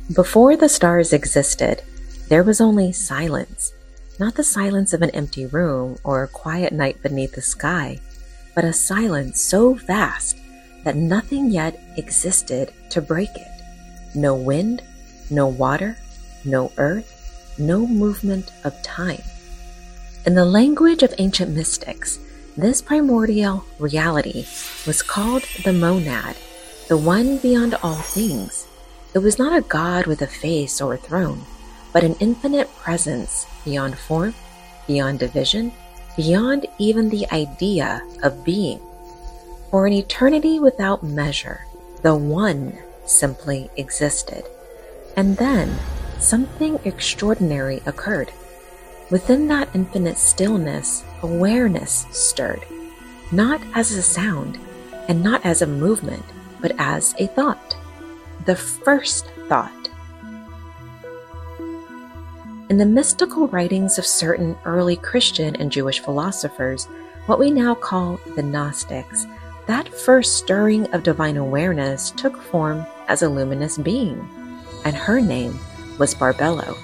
Before the stars existed, there was only silence, not the silence of an empty room or a quiet night beneath the sky, but a silence so vast that nothing yet existed to break it. No wind, no water, no earth, no movement of time. In the language of ancient mystics, this primordial reality was called the monad, the one beyond all things. It was not a god with a face or a throne, but an infinite presence beyond form, beyond division, beyond even the idea of being. For an eternity without measure, the One simply existed. And then something extraordinary occurred. Within that infinite stillness, awareness stirred, not as a sound and not as a movement, but as a thought. The first thought. In the mystical writings of certain early Christian and Jewish philosophers, what we now call the Gnostics, that first stirring of divine awareness took form as a luminous being, and her name was Barbelo.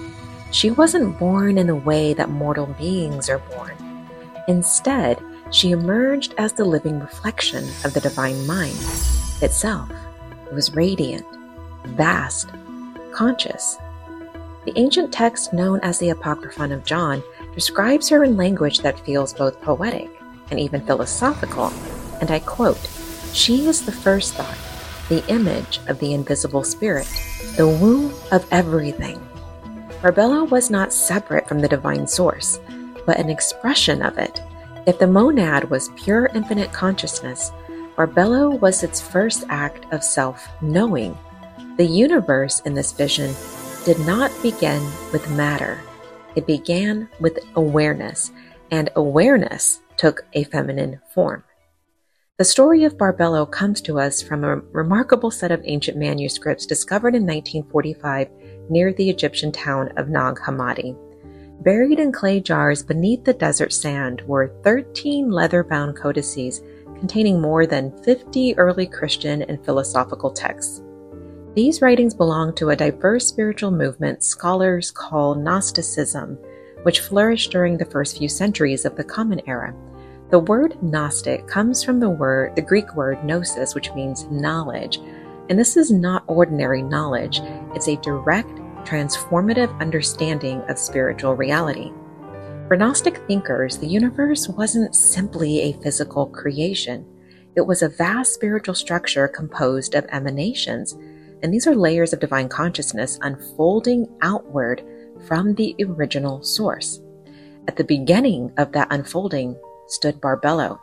She wasn't born in the way that mortal beings are born. Instead, she emerged as the living reflection of the divine mind itself. It was radiant, vast, conscious. The ancient text known as the Apocryphon of John describes her in language that feels both poetic and even philosophical, and I quote, "She is the first thought, the image of the invisible spirit, the womb of everything." Barbelo was not separate from the divine source, but an expression of it. If the monad was pure infinite consciousness, Barbelo was its first act of self-knowing. The universe in this vision did not begin with matter. It began with awareness, and awareness took a feminine form. The story of Barbelo comes to us from a remarkable set of ancient manuscripts discovered in 1945 near the Egyptian town of Nag Hammadi. Buried in clay jars beneath the desert sand were 13 leather-bound codices containing more than 50 early Christian and philosophical texts. These writings belong to a diverse spiritual movement scholars call Gnosticism, which flourished during the first few centuries of the Common Era. The word Gnostic comes from the Greek word gnosis, which means knowledge, and this is not ordinary knowledge. It's a direct, transformative understanding of spiritual reality. For Gnostic thinkers, the universe wasn't simply a physical creation. It was a vast spiritual structure composed of emanations, and these are layers of divine consciousness unfolding outward from the original source. At the beginning of that unfolding stood Barbelo.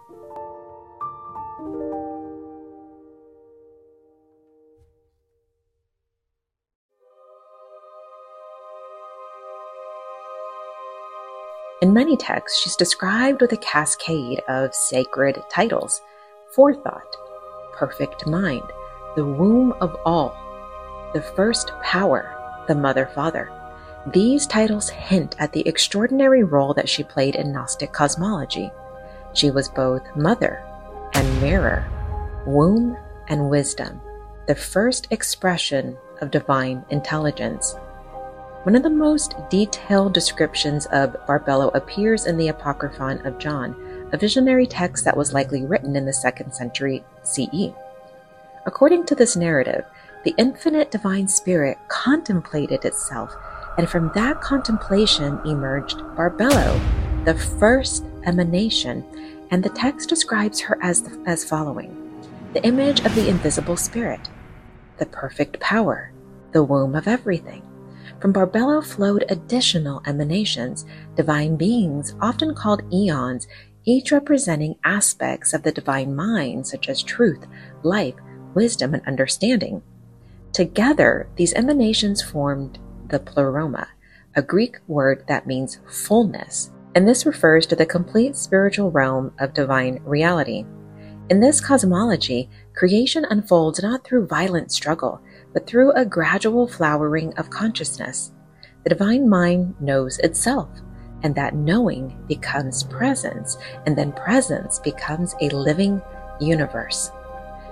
In many texts, she's described with a cascade of sacred titles: forethought, perfect mind, the womb of all, the first power, the mother-father. These titles hint at the extraordinary role that she played in Gnostic cosmology. She was both mother and mirror, womb and wisdom, the first expression of divine intelligence. One of the most detailed descriptions of Barbelo appears in the Apocryphon of John, a visionary text that was likely written in the 2nd century CE. According to this narrative, the infinite divine spirit contemplated itself, and from that contemplation emerged Barbelo, the first emanation, and the text describes her as following: the image of the invisible spirit, the perfect power, the womb of everything. From Barbelo flowed additional emanations, divine beings, often called eons, each representing aspects of the divine mind, such as truth, life, wisdom, and understanding. Together, these emanations formed the pleroma, a Greek word that means fullness, and this refers to the complete spiritual realm of divine reality. In this cosmology, creation unfolds not through violent struggle, but through a gradual flowering of consciousness. The divine mind knows itself, and that knowing becomes presence, and then presence becomes a living universe.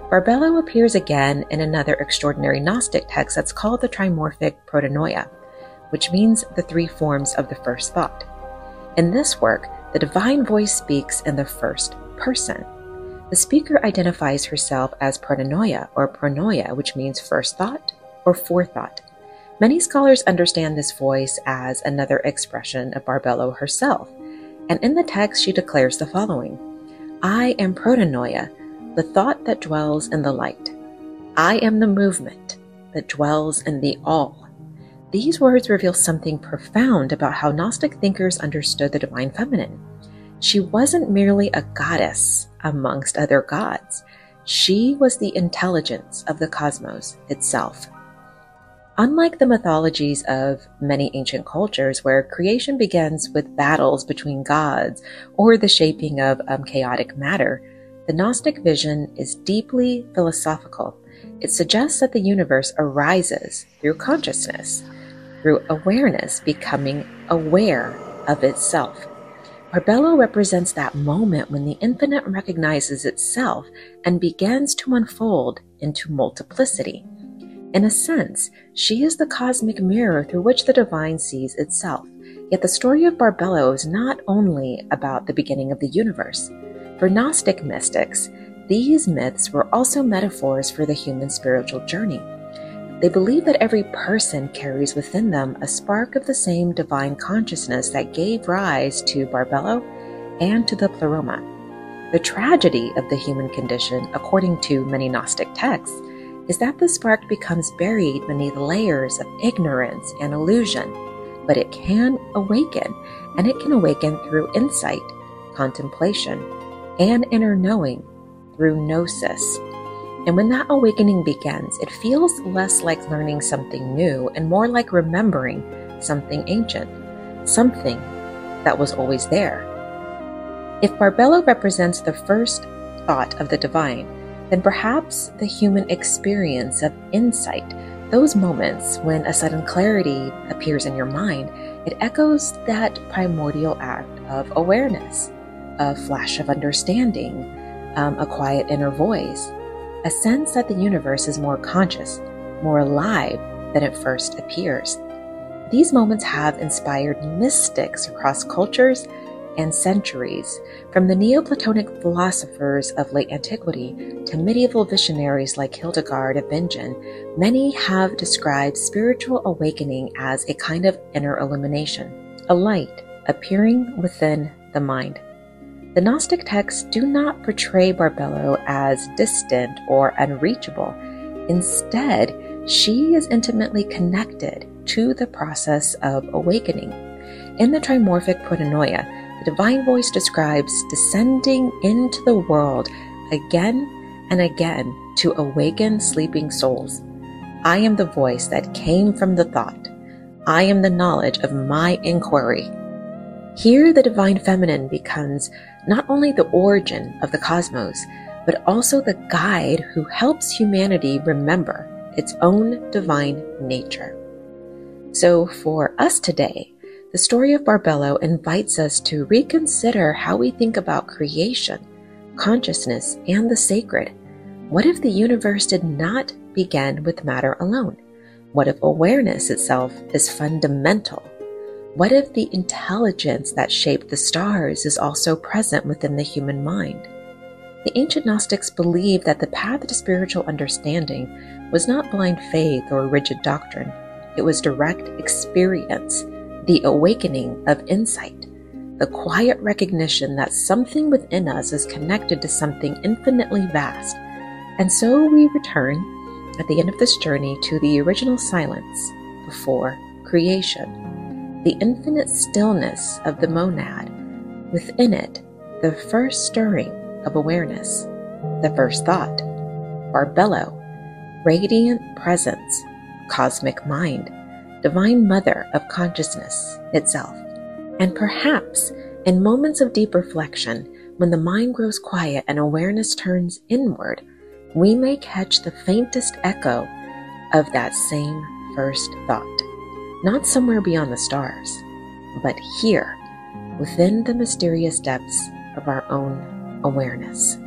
Barbelo appears again in another extraordinary Gnostic text that's called the Trimorphic Protonoia, which means the three forms of the first thought. In this work, the divine voice speaks in the first person. The speaker identifies herself as Protonoia or Pronoia, which means first thought or forethought. Many scholars understand this voice as another expression of Barbelo herself, and in the text she declares the following: I am Protonoia, the thought that dwells in the light. I am the movement that dwells in the all. These words reveal something profound about how Gnostic thinkers understood the divine feminine. She wasn't merely a goddess amongst other gods. She was the intelligence of the cosmos itself. Unlike the mythologies of many ancient cultures where creation begins with battles between gods or the shaping of chaotic matter, the Gnostic vision is deeply philosophical. It suggests that the universe arises through consciousness, through awareness becoming aware of itself. Barbelo represents that moment when the infinite recognizes itself and begins to unfold into multiplicity. In a sense, she is the cosmic mirror through which the divine sees itself. Yet the story of Barbelo is not only about the beginning of the universe. For Gnostic mystics, these myths were also metaphors for the human spiritual journey. They believe that every person carries within them a spark of the same divine consciousness that gave rise to Barbelo and to the Pleroma. The tragedy of the human condition, according to many Gnostic texts, is that the spark becomes buried beneath layers of ignorance and illusion, but it can awaken, and it can awaken through insight, contemplation, and inner knowing through gnosis. And when that awakening begins, it feels less like learning something new and more like remembering something ancient, something that was always there. If Barbelo represents the first thought of the divine, then perhaps the human experience of insight, those moments when a sudden clarity appears in your mind, it echoes that primordial act of awareness, a flash of understanding, a quiet inner voice, a sense that the universe is more conscious, more alive than it first appears. These moments have inspired mystics across cultures and centuries, from the Neoplatonic philosophers of late antiquity to medieval visionaries like Hildegard of Bingen. Many have described spiritual awakening as a kind of inner illumination, a light appearing within the mind. The Gnostic texts do not portray Barbelo as distant or unreachable. Instead, she is intimately connected to the process of awakening. In the Trimorphic Protonoia, the divine voice describes descending into the world again and again to awaken sleeping souls. I am the voice that came from the thought. I am the knowledge of my inquiry. Here, the divine feminine becomes not only the origin of the cosmos, but also the guide who helps humanity remember its own divine nature. So for us today, the story of Barbelo invites us to reconsider how we think about creation, consciousness, and the sacred. What if the universe did not begin with matter alone? What if awareness itself is fundamental? What if the intelligence that shaped the stars is also present within the human mind? The ancient Gnostics believed that the path to spiritual understanding was not blind faith or rigid doctrine. It was direct experience, the awakening of insight, the quiet recognition that something within us is connected to something infinitely vast. And so we return at the end of this journey to the original silence before creation, the infinite stillness of the monad, within it, the first stirring of awareness, the first thought, Barbelo, radiant presence, cosmic mind, divine mother of consciousness itself. And perhaps in moments of deep reflection, when the mind grows quiet and awareness turns inward, we may catch the faintest echo of that same first thought, not somewhere beyond the stars, but here, within the mysterious depths of our own awareness.